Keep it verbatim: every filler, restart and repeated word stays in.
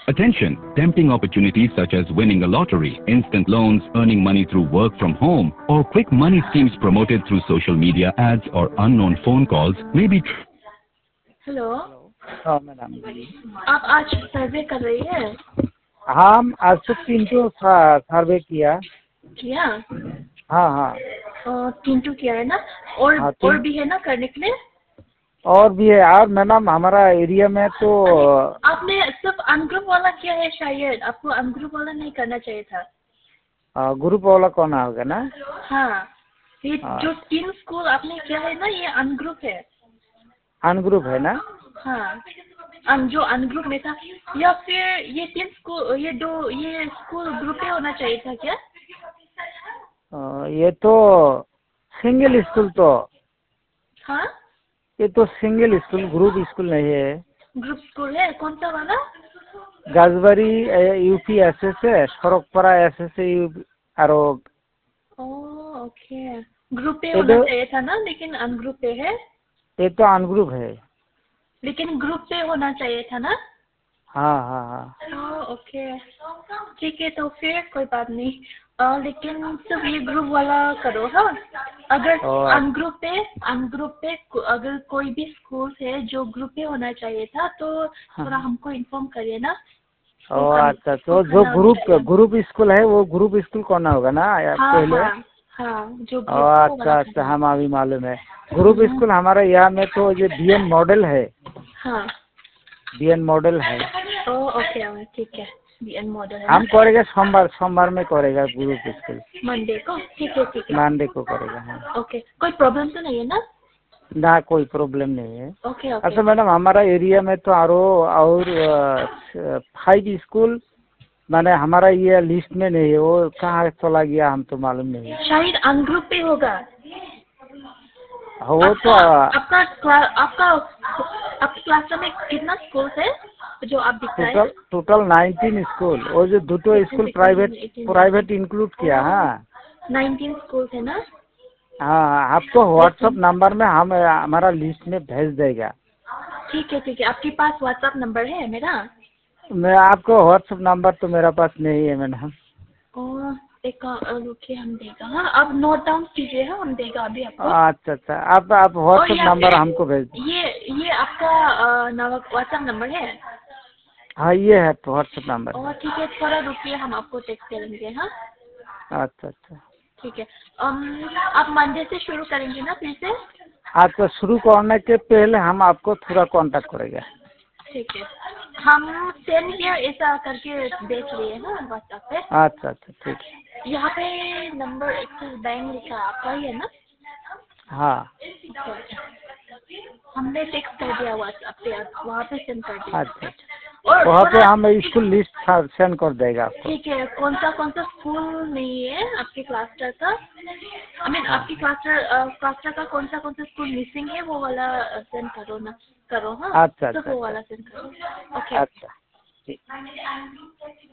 Attention! Tempting opportunities such as winning a lottery, instant loans, earning money through work from home, or quick money schemes promoted through social media ads or unknown phone calls may be. Hello, हाँ madam ji. आप आज सर्वे कर रही है? हम आज तो तीन तो सर्वे किया। किया? हाँ हाँ अ, तीन तो किया है ना? और हाँ, और तीन भी है ना करने के लिए? और भी है यार मैडम, हमारा एरिया में तो अरे, आपने सिर्फ अनग्रुप वाला किया है शायद, आपको अनग्रुप वाला नहीं करना चाहिए था। आ, ग्रुप वाला कौन होगा ना? हाँ, ये हाँ, जो तीन स्कूल आपने किया है ना, ये अनग्रुप है। अनग्रुप है ना? हाँ, अन जो अनग्रुप में था, या फिर ये तीन स्कूल, ये दो ये स्कूल ग्रुप में होना चाहिए था क्या? आ, ये तो सिंगल स्कूल, तो हाँ, ये तो सिंगल स्कूल, ग्रुप स्कूल नहीं है। ग्रुप स्कूल है, कौन सा वाला? गाजबारी यूपी एस एस है, सरकपारा एस एस और ओह ओके, ग्रुप पे ये होना तो चाहिए था ना, लेकिन अनग्रुप पे है। ये तो अनग्रुप है। लेकिन ग्रुप पे होना चाहिए था ना। हाँ हाँ हाँ ओह ओके, ठीक है, तो फिर कोई बात नहीं। अ, लेकिन सिर्फ ये ग्रुप वाला करो। हाँ, अगर और अनग्रुप पे अनग्रुप पे को- अगर कोई भी स्कूल है जो ग्रुप पे होना चाहिए था, तो हाँ थोड़ा हमको इन्फॉर्म करिए ना। ओ स्कूल का अच्छा, स्कूल तो जो खाना होना ग्रुप चाहिए। ग्रुप स्कूल है वो ग्रुप स्कूल कौन होगा ना या हाँ पहले? हाँ हाँ, जो ओ ग्रुप वो वाला अच्छा अच्छा, खाना। हम अभी मालूम है। ग्रुप हम्म, स्कूल हमारे यहाँ में तो ये बीएन मॉडल है, हाँ। बीएन मॉडल है। ओह ओके, ठीक है, बी एन मॉडल है ना। हम करेगा सोमवार, सोमवार में करेगा ग्रुप स्कूल, मंडे को, ठीक है ठीक है। मंडे को करेगा। हाँ, ओके, कोई प्रॉब्लम तो नहीं है ना? ना कोई प्रॉब्लम नहीं है। Okay okay. अच्छा मैडम, हमारा एरिया में तो आरो और फाइव स्कूल माने हमारा ये लिस्ट में नहीं है, वो कहाँ चला गया हम तो मालूम नहीं है। शायद अनग्रुप पे होगा। हाँ, वो तो आपका आपका क्ला- आपका आपकी क्लास में कितना स्कूल है जो आप दिखाए? टोटल टोटल नाइनटीन स्कूल, वो जो दो sixteen school seventeen private eighteen nineteen private include किया। हाँ नाइनटीन स्कूल है ना। हाँ, आपको व्हाट्सएप लेकिन नंबर में हम हमारा लिस्ट में भेज देगा। ठीक है ठीक है, आपके पास व्हाट्सएप नंबर है मेरा? मैं आपको व्हाट्सएप नंबर तो मेरा पास नहीं है मैडम। और एक अ, रुकिए, हम देगा। हाँ, आप नोट डाउन कीजिए। हाँ, हम देगा अभी आपको। अच्छा अच्छा, आप आप और व्हाट्सएप या नंबर फिर हमको भेज। ये ये आपका व्हाट्सएप नंबर है? हाँ ये है, व्हाट्सएप नंबर और है। ठीक है, थोड़ा रुकिए, हम आपको टेक्स्ट करेंगे। हाँ, अच्छा अच्छा ठीक है। अम, आप मंडे से शुरू करेंगे ना फिर से? अच्छा, शुरू करने के पहले हम आपको थोड़ा कांटेक्ट करेंगे। ठीक है, हम सेंड हियर ऐसा करके देख लिए हैं व्हाट्सएप पे। अच्छा अच्छा ठीक है। यहाँ पे नंबर एक्सिस बैंक लिखा है, आपका ही है ना? हाँ हमने टेक्स्ट कर दिया व्हाट्सएप पे, आप वहाँ पे सेंड कर अच्छा दिया। अच्छा, और वहाँ पे थोड़ा हम स्कूल लिस्ट सेंड कर देगा आपको। ठीक है, कौन सा कौन सा स्कूल नहीं है आपके क्लास्टर का? आई मीन हाँ आपकी क्लास्टर क्लास्टर का कौन सा कौन सा स्कूल मिसिंग है, वो वाला सेंड करो ना। करो। हाँ, अच्छा तो अच्छा वो अच्छा वाला सेंड करो। ओके। अच्छा ठीक।